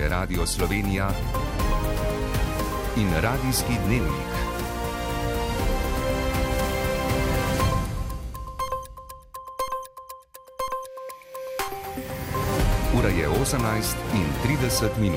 je Radio Slovenija in Radijski dnevnik. Ura je 18:30.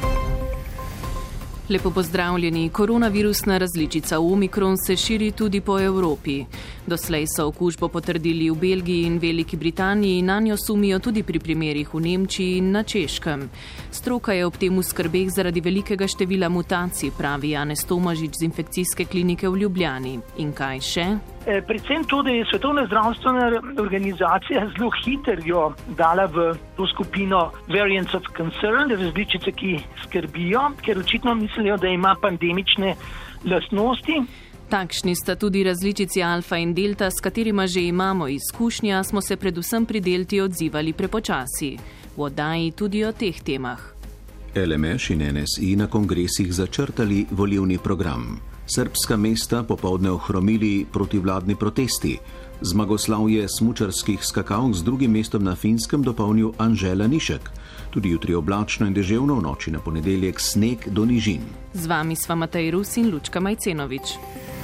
Lepo pozdravljeni. Koronavirusna različica Omikron se širi tudi po Evropi. Doslej so okužbo potrdili v Belgiji in Veliki Britaniji in nanjo sumijo tudi pri primerih v Nemčiji in na Češkem. Stroka je ob tem v skrbeh zaradi velikega števila mutacij, pravi Janez Tomažič z infekcijske klinike v Ljubljani. In kaj še? Predvsem to, da je Svetovna zdravstvena organizacija zelo hitro dala v to skupino variants of concern, različice, ki skrbijo, ker očitno mislijo, da ima pandemične lastnosti. Takšni sta tudi različici alfa in delta, s katerima že imamo izkušnja, smo se predvsem pri delti odzivali prepočasi. V oddaji tudi o teh temah. LMŠ in NSI na kongresih začrtali volilni program. Srbska mesta popoldne ohromili protivladni protesti. Zmagoslavje smučarskih skakalk z drugim mestom na Finskem dopolnil Anžela Nišek. Tudi jutri oblačno in deževno, v noči na ponedeljek sneg do nižin. Z vami sva Matej Rus in Lučka Majcenovič.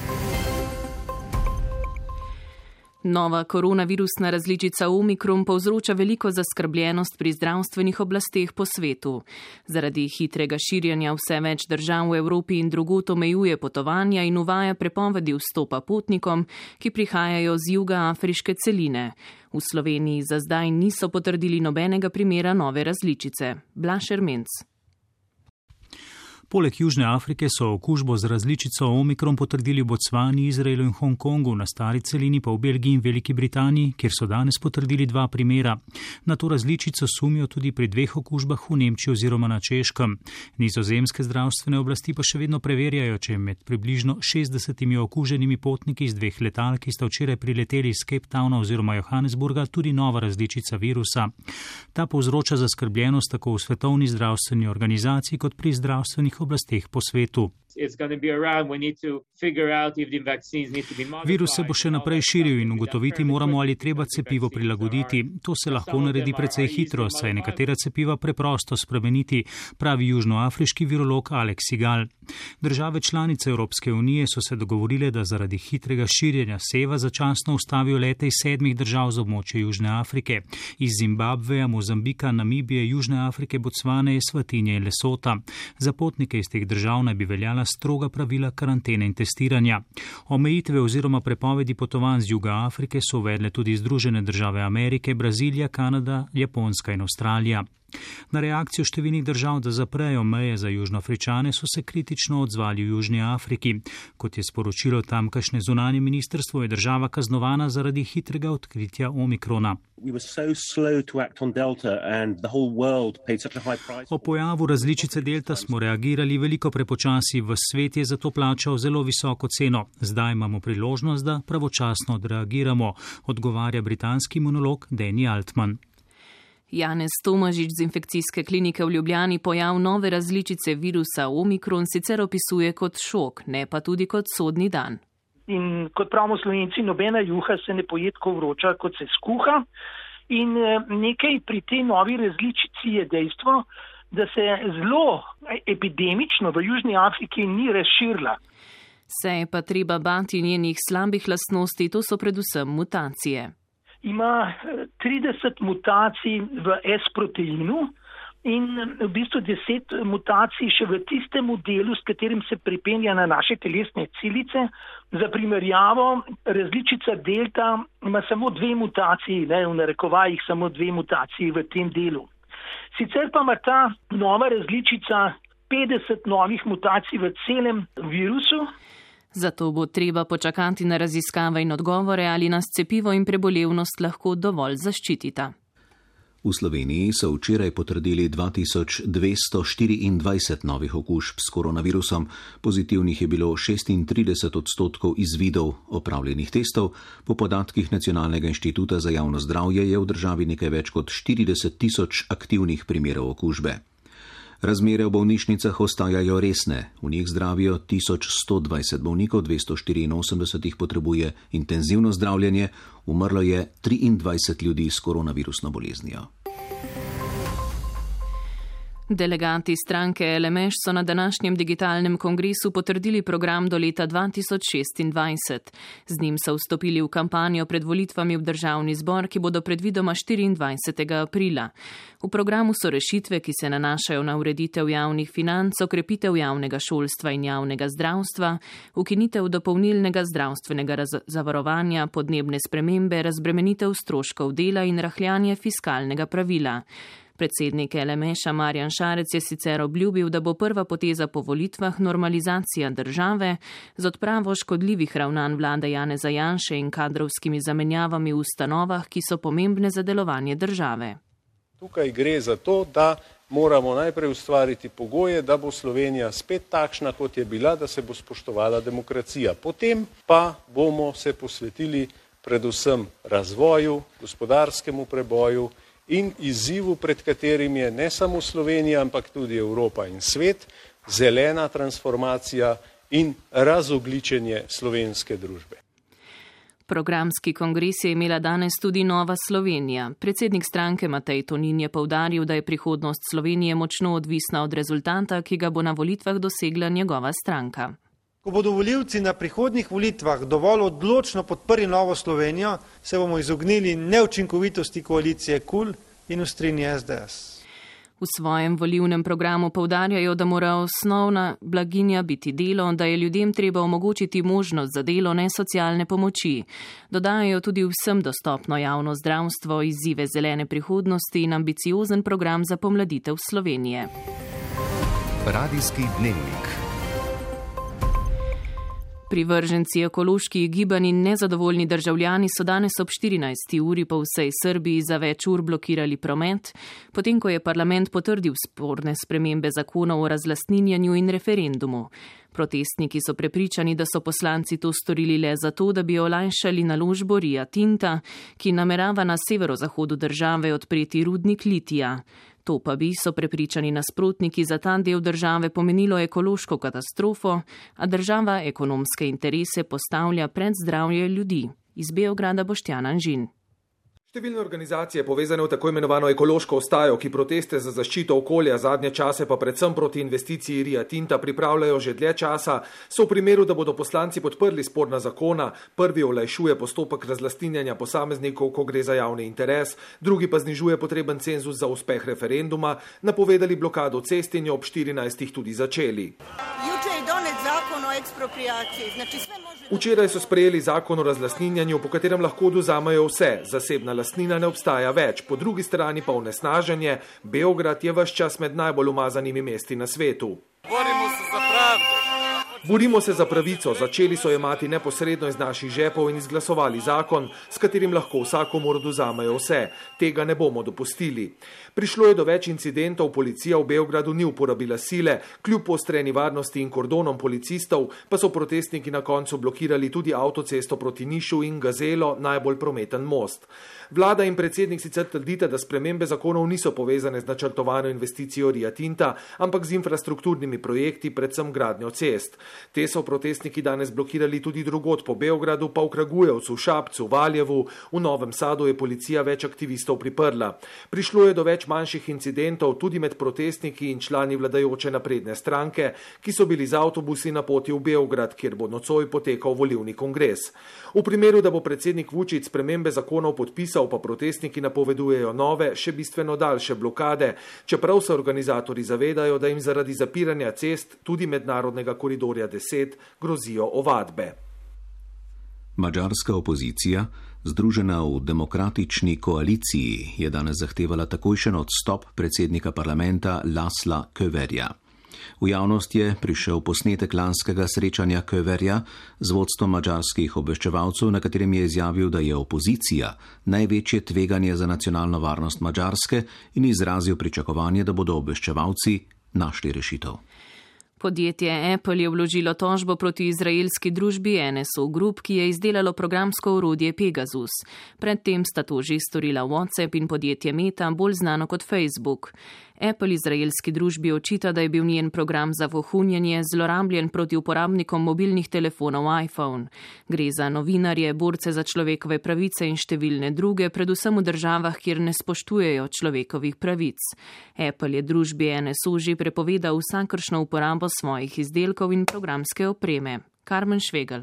Nova koronavirusna različica Omikron povzroča veliko zaskrbljenost pri zdravstvenih oblasteh po svetu. Zaradi hitrega širjenja vse več držav v Evropi in drugod omejuje potovanja in uvaja prepovedi vstopa potnikom, ki prihajajo z juga afriške celine. V Sloveniji za zdaj niso potrdili nobenega primera nove različice. Blaž Ermenc. Poleg Južne Afrike so okužbo z različico Omikron potrdili v Bocvani, Izraelu in Hongkongu, na stari celini pa v Belgiji in Veliki Britaniji, kjer so danes potrdili 2 primera. Na to različico sumijo tudi pri 2 okužbah v Nemčiji oziroma na Češkem. Nizozemske zdravstvene oblasti pa še vedno preverjajo, če je med približno 60 okuženimi potniki iz 2 letal, ki sta včeraj prileteli iz Cape Towna oziroma Johannesburga, tudi nova različica virusa. Ta povzroča zaskrbljenost tako v Svetovni zdravstveni organizaciji kot pri zdravstvenih oblasteh po svetu. Virus se bo še naprej širil in ugotoviti moramo, ali treba cepivo prilagoditi. To se lahko naredi precej hitro, saj nekatera cepiva preprosto spremeniti, pravi južnoafriški virolog Alex Sigal. Države članice Evropske unije so se dogovorile, da zaradi hitrega širjenja seva začasno ustavijo lete iz 7 držav z območja Južne Afrike, iz Zimbabveja, Mozambika, Namibije, Južne Afrike, Bocvane, Eswatinije in Lesota. Za potnike iz teh držav naj bi veljala stroga pravila karantene in testiranja. Omejitve oziroma prepovedi potovanj z juga Afrike so uvedle tudi Združene države Amerike, Brazilija, Kanada, Japonska in Avstralija. Na reakcijo številnih držav, da zaprejo meje za Južnoafričane, so se kritično odzvali v Južni Afriki. Kot je sporočilo tamkajšnje zunanje ministrstvo, je država kaznovana zaradi hitrega odkritja Omikrona. O pojavu različice delta smo reagirali veliko prepočasi, v svet je zato plačal zelo visoko ceno. Zdaj imamo priložnost, da pravočasno odreagiramo, odgovarja britanski imunolog Danny Altman. Janez Tomažič z infekcijske klinike v Ljubljani pojav nove različice virusa Omikron sicer opisuje kot šok, ne pa tudi kot sodni dan. In kot pravimo Slovenci, nobena juha se ne poje tako vroča, kot se skuha. In nekaj pri tej novi različici je dejstvo, da se zelo epidemično v Južni Afriki ni razširila. Se je pa treba bati njenih slabih lastnosti, to so predvsem mutacije. Ima 30 mutacij v S-proteinu in v bistvu 10 mutacij še v tistem delu, s katerim se pripenja na naše telesne celice. Za primerjavo, različica delta ima samo 2 mutaciji, v narekovajih samo 2 mutaciji v tem delu. Sicer pa ima ta nova različica 50 novih mutacij v celem virusu. Zato bo treba počakati na raziskave in odgovore, ali nas cepivo in prebolevnost lahko dovolj zaščitita. V Sloveniji so včeraj potrdili 2224 novih okužb s koronavirusom. Pozitivnih je bilo 36% izvidov opravljenih testov. Po podatkih Nacionalnega inštituta za javno zdravje je v državi nekaj več kot 40 000 aktivnih primerov okužbe. Razmere v bolnišnicah ostajajo resne. V njih zdravijo 1120 bolnikov, 284 jih potrebuje intenzivno zdravljenje, umrlo je 23 ljudi s koronavirusno boleznijo. Delegati stranke LMŠ so na današnjem digitalnem kongresu potrdili program do leta 2026. Z njim so vstopili v kampanjo pred volitvami v državni zbor, ki bodo predvidoma 24. aprila. V programu so rešitve, ki se nanašajo na ureditev javnih financ, okrepitev javnega šolstva in javnega zdravstva, ukinitev dopolnilnega zdravstvenega zavarovanja, podnebne spremembe, razbremenitev stroškov dela in rahljanje fiskalnega pravila. Predsednik LMŠ Marjan Šarec je sicer obljubil, da bo prva poteza po volitvah normalizacija države z odpravo škodljivih ravnanj vlade Janeza Janše in kadrovskimi zamenjavami v ustanovah, ki so pomembne za delovanje države. Tukaj gre za to, da moramo najprej ustvariti pogoje, da bo Slovenija spet takšna, kot je bila, da se bo spoštovala demokracija. Potem pa bomo se posvetili predvsem razvoju, gospodarskemu preboju in izzivu, pred katerim je ne samo Slovenija, ampak tudi Evropa in svet, zelena transformacija in razogličenje slovenske družbe. Programski kongres je imela danes tudi Nova Slovenija. Predsednik stranke Matej Tonin je poudaril, da je prihodnost Slovenije močno odvisna od rezultata, ki ga bo na volitvah dosegla njegova stranka. Ko bodo volivci na prihodnjih volitvah dovolj odločno podprli Novo Slovenijo, se bomo izognili neučinkovitosti koalicije KUL in ustrini SDS. V svojem volilnem programu poudarjajo, da mora osnovna blaginja biti delo, da je ljudem treba omogočiti možnost za delo, ne socialne pomoči. Dodajajo tudi vsem dostopno javno zdravstvo, izzive zelene prihodnosti in ambiciozen program za pomladitev Slovenije. Radijski dnevnik. Privrženci ekoloških gibanj in nezadovoljni državljani so danes ob 14. uri po vsej Srbiji za več ur blokirali promet, potem ko je parlament potrdil sporne spremembe zakonov o razlastninjanju in referendumu. Protestniki so prepričani, da so poslanci to storili le zato, da bi olajšali naložbo Ria Tinta, ki namerava na severozahodu države odpreti rudnik litija. To pa bi, so prepričani nasprotniki, za ta del države pomenilo ekološko katastrofo, a država ekonomske interese postavlja pred zdravje ljudi. Iz Beograda Boštjan Anžin. Številne organizacije povezane v tako imenovano ekološko ostajo, ki proteste za zaščito okolja, zadnje čase pa predvsem proti investiciji Ria Tinta pripravljajo že dlje časa, so v primeru, da bodo poslanci podprli sporna zakona, prvi olajšuje postopek razlastninjanja posameznikov, ko gre za javni interes, drugi pa znižuje potreben cenzus za uspeh referenduma, napovedali blokado cest in jo ob 14. tudi začeli. Včeraj so sprejeli zakon o razlastninjanju, po katerem lahko odvzamejo vse, zasebna lastnina ne obstaja več, po drugi strani pa onesnaženje. Beograd je ves čas med najbolj umazanimi mesti na svetu. Borimo se za pravico, začeli so jemati neposredno iz naših žepov in izglasovali zakon, s katerim lahko vsakomur odvzamejo vse. Tega ne bomo dopustili. Prišlo je do več incidentov, policija v Beogradu ni uporabila sile, kljub poostreni varnosti in kordonom policistov, pa so protestniki na koncu blokirali tudi avtocesto proti Nišu in Gazelo, najbolj prometen most. Vlada in predsednik sicer trdita, da spremembe zakonov niso povezane z načrtovano investicijo Ria Tinta, ampak z infrastrukturnimi projekti, predvsem gradnjo cest. Te so protestniki danes blokirali tudi drugod po Beogradu, pa v Kragujevcu, Šapcu, Valjevu, v Novem Sadu je policija več aktivistov priprla. Prišlo je do več manjših incidentov tudi med protestniki in člani vladajoče napredne stranke, ki so bili z avtobusi na poti v Beograd, kjer bo nocoj potekal volilni kongres. V primeru, da bo predsednik Vučić spremembe zakonov podpisal, pa protestniki napovedujejo nove, še bistveno daljše blokade, čeprav se organizatorji zavedajo, da jim zaradi zapiranja cest, tudi mednarodnega koridorja 10, grozijo ovadbe. Madžarska opozicija, združena v demokratični koaliciji, je danes zahtevala takojšen odstop predsednika parlamenta Laszla Köverja. V javnost je prišel posnetek lanskega srečanja Köverja z vodstvom madžarskih obveščevalcev, na katerem je izjavil, da je opozicija največje tveganje za nacionalno varnost Madžarske in izrazil pričakovanje, da bodo obveščevalci našli rešitev. Podjetje Apple je vložilo tožbo proti izraelski družbi NSO Group, ki je izdelalo programsko orodje Pegasus. Predtem sta to že storila WhatsApp in podjetje Meta, bolj znano kot Facebook. Apple izraelski družbi očita, da je bil njen program za vohunjenje zlorabljen proti uporabnikom mobilnih telefonov iPhone. Gre za novinarje, borce za človekove pravice in številne druge, predvsem v državah, kjer ne spoštujejo človekovih pravic. Apple je družbi NSO že prepovedal vsakršno uporabo svojih izdelkov in programske opreme. Karmen Švegel.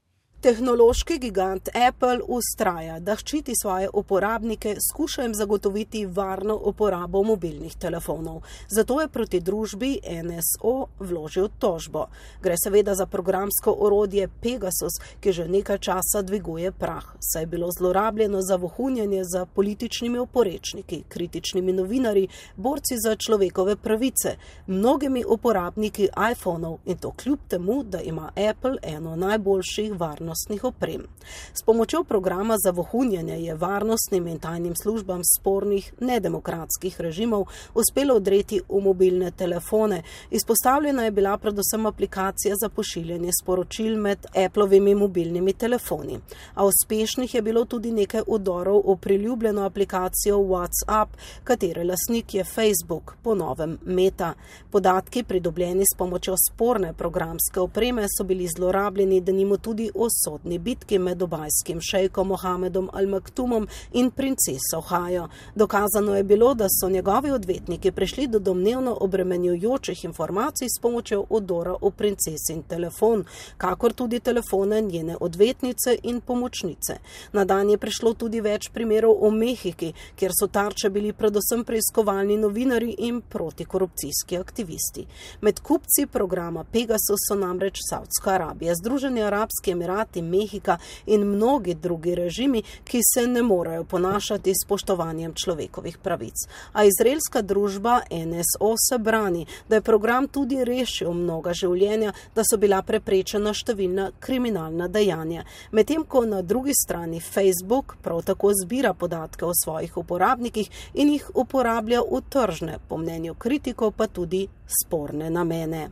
Tehnološki gigant Apple vztraja, da ščiti svoje uporabnike, skuša jim zagotoviti varno uporabo mobilnih telefonov. Zato je proti družbi NSO vložil tožbo. Gre seveda za programsko orodje Pegasus, ki že nekaj časa dviguje prah, saj je bilo zlorabljeno za vohunjenje za političnimi oporečniki, kritičnimi novinarji, borci za človekove pravice, mnogimi uporabniki iPhonov in to kljub temu, da ima Apple eno najboljših varnostnih oprem. S pomočjo programa za vohunjenje je varnostnim in tajnim službam spornih nedemokratskih režimov uspelo odreti v mobilne telefone. Izpostavljena je bila predvsem aplikacija za pošiljanje sporočil med Applovimi mobilnimi telefoni. A uspešnih je bilo tudi nekaj vdorov v priljubljeno aplikacijo WhatsApp, katere lastnik je Facebook, po novem Meta. Podatki, pridobljeni s pomočjo sporne programske opreme, so bili zlorabljeni denimo tudi v sodni bitki med dubajskim šejkom Mohamedom Al Maktumom in princeso Hajo. Dokazano je bilo, da so njegovi odvetniki prišli do domnevno obremenjujočih informacij s pomočjo vdora v princesin telefon, kakor tudi telefone njene odvetnice in pomočnice. Na dan je prišlo tudi več primerov v Mehiki, kjer so tarče bili predvsem preiskovalni novinarji in protikorupcijski aktivisti. Med kupci programa Pegasus so namreč Saudska Arabija, Združeni arabski emirati, Mehika in mnogi drugi režimi, ki se ne morejo ponašati s spoštovanjem človekovih pravic. A izraelska družba NSO se brani, da je program tudi rešil mnoga življenja, da so bila preprečena številna kriminalna dejanja. Medtem ko na drugi strani Facebook prav tako zbira podatke o svojih uporabnikih in jih uporablja v tržne, po mnenju kritikov pa tudi sporne namene.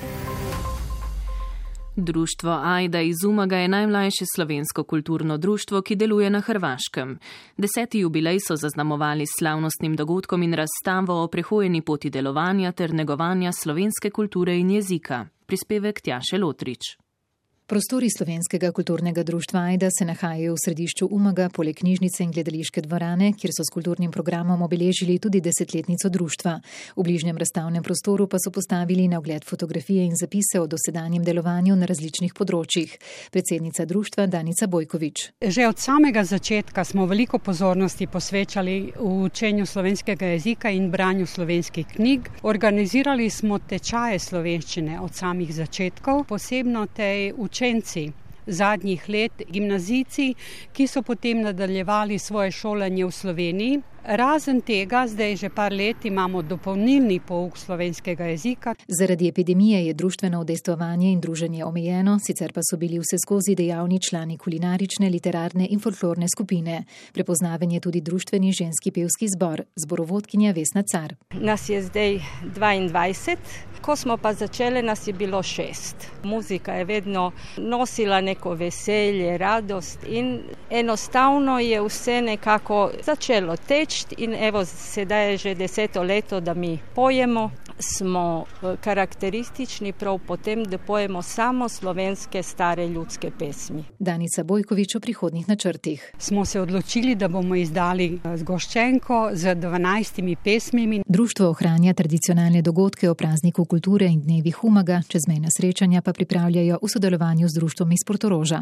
Društvo Ajda iz Umaga je najmlajše slovensko kulturno društvo, ki deluje na Hrvaškem. 10. jubilej so zaznamovali s slavnostnim dogodkom in razstavo o prehojeni poti delovanja ter negovanja slovenske kulture in jezika. Prispevek Tjaše Lotrič. Prostori Slovenskega kulturnega društva Ajda se nahajajo v središču Umaga, poleg knjižnice in gledališke dvorane, kjer so s kulturnim programom obeležili tudi 10-letnico društva. V bližnjem razstavnem prostoru pa so postavili na ogled fotografije in zapise o dosedanjem delovanju na različnih področjih. Predsednica društva Danica Bojkovič. Že od samega začetka smo veliko pozornosti posvečali učenju slovenskega jezika in branju slovenskih knjig. Organizirali smo tečaje slovenščine od samih začetkov, posebno tej učenci zadnjih let, gimnazijci, ki so potem nadaljevali svoje šolanje v Sloveniji. Razen tega, zdaj že par let imamo dopolnilni pouk slovenskega jezika. Zaradi epidemije je društveno udejstvovanje in druženje omejeno, sicer pa so bili vseskozi dejavni člani kulinarične, literarne in folklorne skupine. Prepoznaven je tudi društveni ženski pevski zbor, zborovodkinja Vesna Car. Nas je zdaj 22, ko smo pa začeli, nas je bilo 6. Muzika je vedno nosila neko veselje, radost in enostavno je vse nekako začelo teči. In evo, sedaj je že 10. leto, da mi pojemo. Smo karakteristični prav potem, da pojemo samo slovenske stare ljudske pesmi. Danica Bojkovič o prihodnjih načrtih. Smo se odločili, da bomo izdali zgoščenko z 12 pesmimi. Društvo ohranja tradicionalne dogodke o prazniku kulture in dnevih Umaga, čezmejna srečanja pa pripravljajo v sodelovanju z društvom iz Portoroža.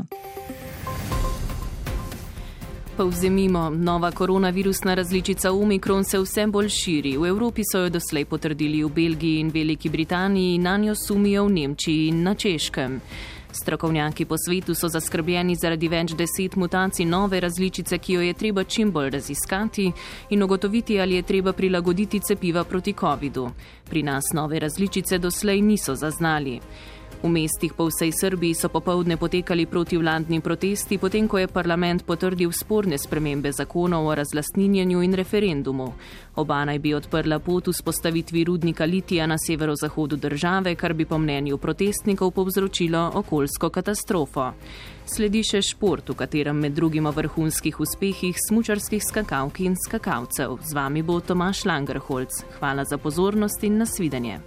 Povzemimo, nova koronavirusna različica Omikron se vse bolj širi. V Evropi so jo doslej potrdili v Belgiji in Veliki Britaniji, nanjo sumijo v Nemčiji in na Češkem. Strokovnjaki po svetu so zaskrbljeni zaradi več 10 mutacij nove različice, ki jo je treba čim bolj raziskati in ugotoviti, ali je treba prilagoditi cepiva proti covidu. Pri nas nove različice doslej niso zaznali. V mestih po vsej Srbiji so popoldne potekali protivladni protesti, potem ko je parlament potrdil sporne spremembe zakonov o razlastninjenju in referendumu. Oba naj bi odprla pot vzpostavitvi rudnika litija na severozahodu države, kar bi po mnenju protestnikov povzročilo okoljsko katastrofo. Sledi še šport, v katerem med drugim o vrhunskih uspehih smučarskih skakalk in skakalcev. Z vami bo Tomaž Langerholc. Hvala za pozornost in nasvidenje.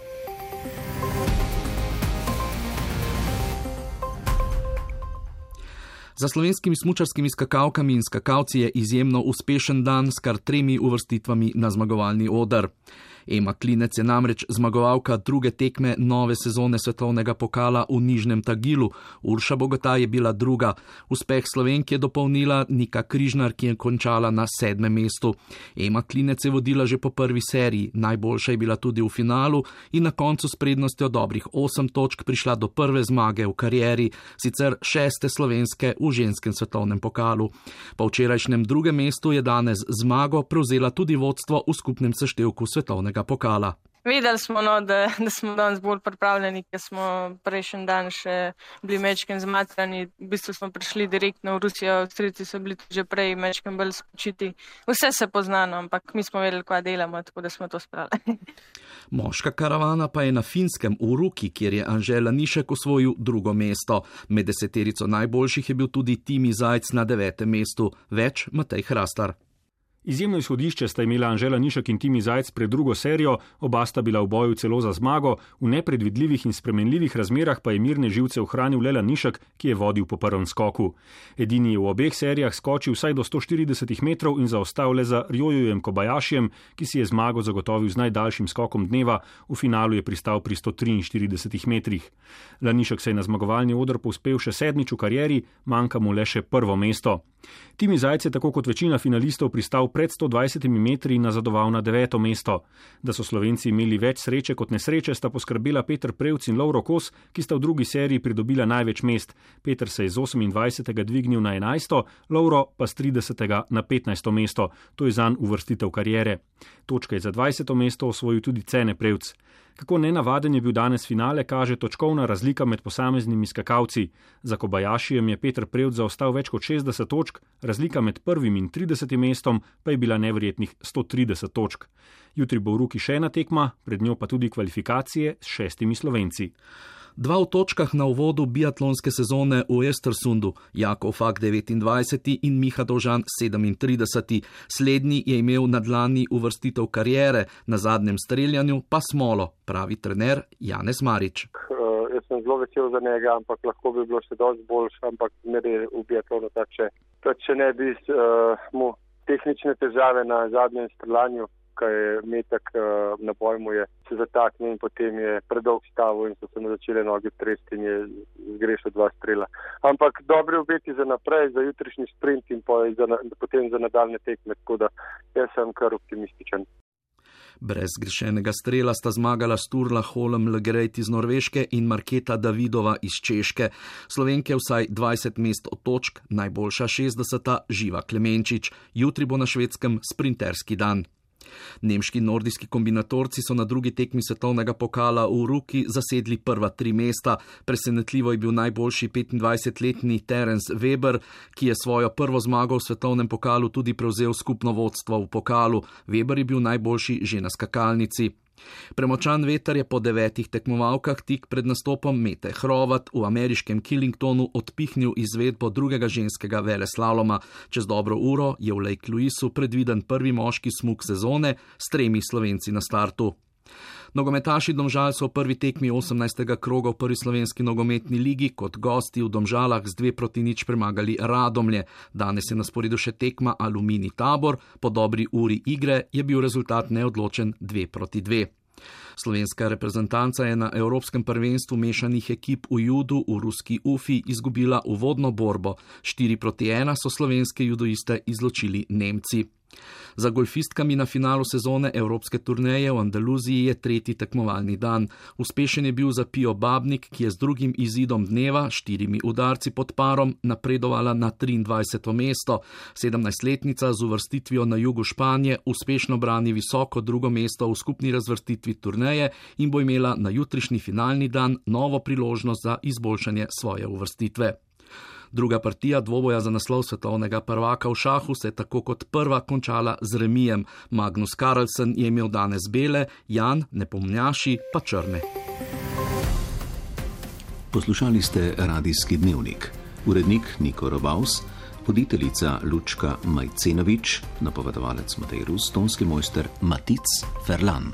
Za slovenskimi smučarskimi skakalkami in skakalci je izjemno uspešen dan s kar 3 uvrstitvami na zmagovalni oder. Ema Klinec je namreč zmagovalka druge tekme nove sezone svetovnega pokala v Nižnem Tagilu. Urša Bogota je bila druga. Uspeh Slovenk je dopolnila Nika Križnar, ki je končala na 7. mestu. Ema Klinec je vodila že po prvi seriji, najboljša je bila tudi v finalu in na koncu s prednostjo dobrih 8 točk prišla do prve zmage v karieri, sicer 6. slovenske v ženskem svetovnem pokalu. Po včerajšnjem drugem mestu je danes zmago prevzela tudi vodstvo v skupnem seštevku svetovnega pokala. Videli smo, da smo danes bolj pripravljeni, ker smo prejšnji dan še bili mečkem zmatrani. V bistvu smo prišli direktno v Rusijo, Avstrijci so bili že prej mečkem bolj spočiti. Vse se poznano, ampak mi smo vedeli, kaj delamo, tako da smo to spravili. Moška karavana pa je na Finskem v Ruki, kjer je Anžela Nišek osvojil drugo mesto. Med 10 najboljših je bil tudi Timi Zajc na 9. mestu. Več Matej Hrastar. Izjemno izhodišče sta imela Anžela Nišek in Timi Zajc pred drugo serijo, oba sta bila v boju celo za zmago, v nepredvidljivih in spremenljivih razmerah pa je mirne živce ohranil Lela Nišek, ki je vodil po prvem skoku. Edini je v obeh serijah skočil vsaj do 140 metrov in zaostal le za Rjojujem Kobajašijem, ki si je zmago zagotovil z najdaljšim skokom dneva, v finalu je pristal pri 143 metrih. Lela Nišek se je na zmagovalni oder povzpel še 7. v karieri, manjka mu le še prvo mesto. Timi Zajc je tako kot večina finalistov pristal pred 120 metri in nazadoval na 9. mesto. Da so Slovenci imeli več sreče kot nesreče, sta poskrbela Peter Prevc in Lovro Kos, ki sta v drugi seriji pridobila največ mest. Peter se je z 28. dvignil na 11., Lovro pa z 30. na 15. mesto. To je zanj uvrstitev kariere. Točke je za 20. mesto osvojil tudi Cene Prevc. Kako nenavaden je bil danes finale, kaže točkovna razlika med posameznimi skakalci. Za Kobajašijem je Peter Prevc zaostal več kot 60 točk, razlika med 1. in 30. mestom pa je bila neverjetnih 130 točk. Jutri bo v Ruki še ena tekma, pred njo pa tudi kvalifikacije s 6 Slovenci. 2 v točkah na uvodu biatlonske sezone v Östersundu, Jakov Fak 29. in Miha Dovžan 37. Slednji je imel na dlani uvrstitev kariere, na zadnjem streljanju pa smolo, pravi trener Janez Marič. Jaz sem zelo vesel za njega, ampak lahko bi bilo še dosti boljše, ampak meri v biatlonu tako, če ne bi mu tehnične težave na zadnjem streljanju, kaj je metek na bojmu je se zataknil in potem je predolg stavil in so se mu začele noge tresti in je zgrešil 2 strela. Ampak dobri obeti za naprej, za jutrišnji sprint in potem za nadaljne tekme, tako da jaz sem kar optimističen. Brez zgrešenega strela sta zmagala Sturla Holm Legrejt iz Norveške in Marketa Davidova iz Češke. Slovenke vsaj 20 mest od točk, najboljša 60. Živa Klemenčič. Jutri bo na Švedskem sprinterski dan. Nemški nordijski kombinatorci so na drugi tekmi svetovnega pokala v Ruki zasedli prva 3 mesta. Presenetljivo je bil najboljši 25-letni Terence Weber, ki je svojo prvo zmago v svetovnem pokalu tudi prevzel skupno vodstvo v pokalu. Weber je bil najboljši že na skakalnici. Premočan veter je po 9 tekmovalkah tik pred nastopom Mete Hrovat v ameriškem Killingtonu odpihnil izvedbo drugega ženskega veleslaloma. Čez dobro uro je v Lake Louisu predviden prvi moški smuk sezone s 3 Slovenci na startu. Nogometaši Domžal so v prvi tekmi 18. kroga v prvi slovenski nogometni ligi kot gosti v Domžalah z 2-0 premagali Radomlje. Danes je na sporedu še tekma Aluminij Tabor, po dobri uri igre je bil rezultat neodločen 2-2. Slovenska reprezentanca je na Evropskem prvenstvu mešanih ekip v judu v ruski Ufi izgubila uvodno borbo. 4-1 so slovenske judoiste izločili Nemci. Za golfistkami na finalu sezone evropske turneje v Andaluziji je tretji tekmovalni dan. Uspešen je bil za Pio Babnik, ki je z drugim izidom dneva, 4 udarci pod parom, napredovala na 23. mesto. 17-letnica z uvrstitvijo na jugu Španije uspešno brani visoko drugo mesto v skupni razvrstitvi turneje in bo imela na jutrišnji finalni dan novo priložnost za izboljšanje svoje uvrstitve. Druga partija dvoboja za naslov svetovnega prvaka v šahu se je tako kot prva končala z remijem. Magnus Carlsen je imel danes bele, Jan Nepomnjaši pa črne. Poslušali ste Radijski dnevnik. Urednik Niko Robaus, voditeljica Lučka Majcenovič, napovedovalec Matej Rus, tonski mojster Matic Ferlan.